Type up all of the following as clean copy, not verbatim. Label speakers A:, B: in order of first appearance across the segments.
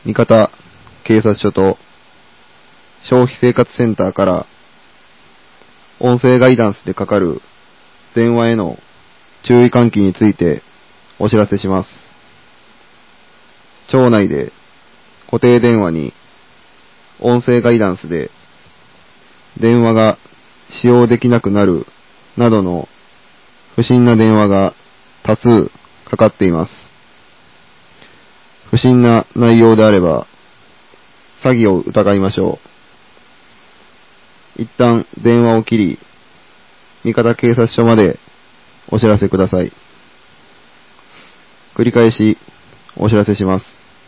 A: 三方警察署と消費生活センターから音声ガイダンスでかかる電話への注意喚起についてお知らせします。町内で固定電話に音声ガイダンスで電話が使用できなくなるなどの不審な電話が多数かかっています。不審な内容であれば詐欺を疑いましょう。一旦電話を切り、三方警察署までお知らせください。繰り返しお知らせします。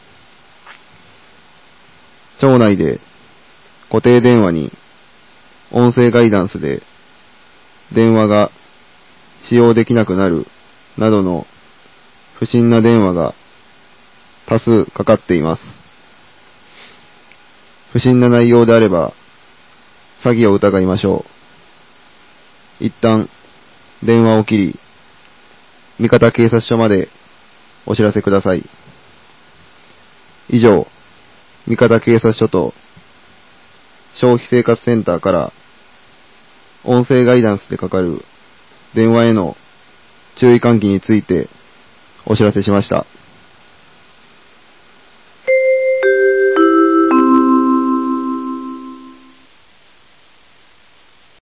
A: 町内で固定電話に音声ガイダンスで電話が使用できなくなるなどの不審な電話が多数かかっています。不審な内容であれば詐欺を疑いましょう。一旦電話を切り、三方警察署までお知らせください。以上、三方警察署と消費生活センターから音声ガイダンスでかかる電話への注意喚起についてお知らせしました。